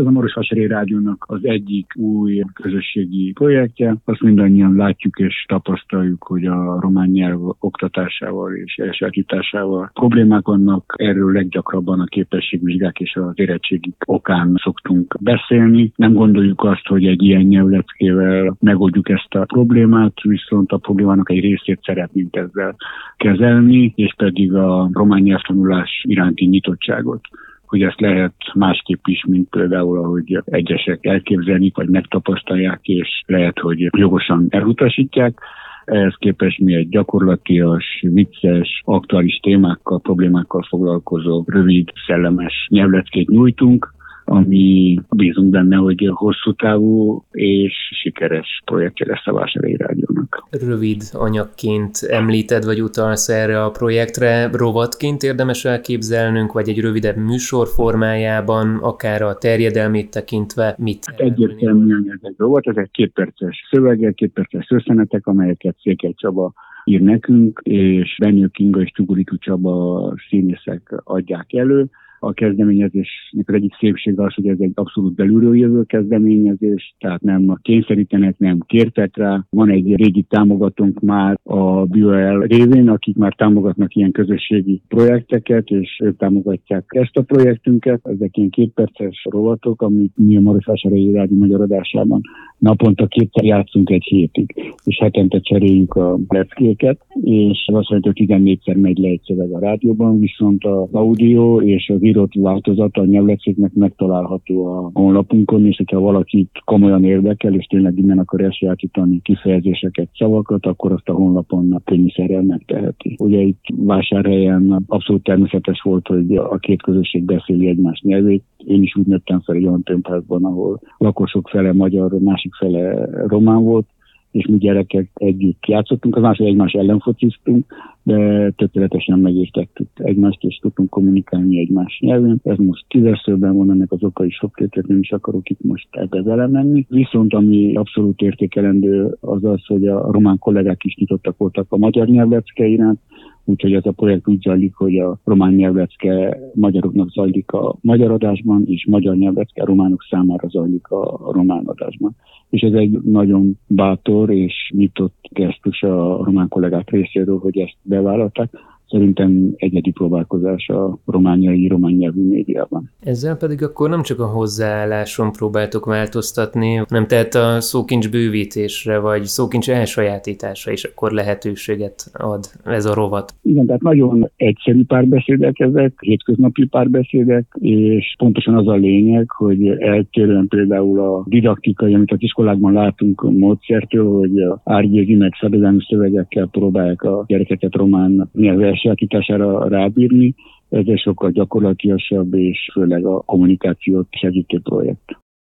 Ez a Marosvásárhelyi Rádiónak az egyik új közösségi projektje. Azt mindannyian látjuk és tapasztaljuk, hogy a román nyelv oktatásával és elsajátításával problémák vannak. Erről leggyakrabban a képességvizsgák és az érettségik okán szoktunk beszélni. Nem gondoljuk azt, hogy egy ilyen nyelvleckével megoldjuk ezt a problémát, viszont a problémának egy részét szeretnénk ezzel kezelni, és pedig a román nyelvtanulás iránti nyitottságot, hogy ezt lehet másképp is, mint például, ahogy egyesek elképzelnik, vagy megtapasztalják, és lehet, hogy jogosan elutasítják. Ehhez képest mi egy gyakorlatias, vicces, aktuális témákkal, problémákkal foglalkozó, rövid, szellemes nyelvleckét nyújtunk, ami bízunk benne, hogy hosszú távú és sikeres projektje lesz a Vásárhelyi Rádiónak. Rövid anyagként említed, vagy utalsz erre a projektre, rovatként érdemes elképzelnünk, vagy egy rövidebb műsor formájában, akár a terjedelmét tekintve, mit? Egyértelműen ez egy rovat, ezek 2 perces szövegek, 2 perces összenetek, amelyeket Székely Csaba ír nekünk, és Benyő Kinga és Csuguriku Csaba színészek adják elő. A kezdeményezésnek az egyik szépsége az, hogy ez egy abszolút belülről jövő kezdeményezés, tehát nem kényszerítenek, nem kértek rá. Van egy régi támogatónk már a BioL révén, akik már támogatnak ilyen közösségi projekteket, és ők támogatják ezt a projektünket. Ezek ilyen 2 perces rovatok, amit mi a Marosvásárhelyi Rádió magyar adásában naponta 2-szer játszunk egy hétig, és hetente cseréljük a leckéket, és azt mondja, hogy 14-szer megy le egy szöveg a rádióban, viszont az audio és az írott változata a nyelvleckéknek megtalálható a honlapunkon, és hogyha valakit komolyan érdekel, és tényleg innen akar elsajátítani kifejezéseket, szavakat, akkor azt a honlapon könnyűszerrel megteheti. Ugye itt Vásárhelyen abszolút természetes volt, hogy a 2 közösség beszéli egymás nyelvét. Én is úgy nőttem fel egy olyan tömbházban, ahol lakosok fele magyar, másik fele román volt, és mi gyerekek együtt játszottunk, az másik egymás ellen fociztunk, de tökéletesen megértettük egymást, és tudtunk kommunikálni egymás nyelven. Ez most kiveszőben van, ennek az oka is sokrétlet, nem is akarok itt most ebbe belemenni. Viszont ami abszolút értékelendő az az, hogy a román kollégák is nyitottak voltak a magyar nyelvlecke iránt, úgyhogy ez a projekt úgy zajlik, hogy a román nyelvlecke magyaroknak zajlik a magyar adásban, és magyar nyelvlecke a románok számára zajlik a román adásban. És ez egy nagyon bátor és nyitott gesztus a román kollégák részéről, hogy ezt bevállalták. Szerintem egyedi próbálkozás a román nyelvű médiában. Ezzel pedig akkor nem csak a hozzáálláson próbáltok változtatni, hanem tehát a szókincs bővítésre, vagy szókincs elsajátításra is akkor lehetőséget ad ez a rovat. Igen, tehát nagyon egyszerű párbeszédek ezek, hétköznapi párbeszédek, és pontosan az a lényeg, hogy eltérően például a didaktikai, amit az iskolákban látunk módszertől, hogy árgyézi meg szabadányi szövegekkel próbálják a gyerekeket román nyelv elsajátítására rábírni. Ez egy sokkal gyakorlatilasabb és főleg a kommunikációt segítő projekt.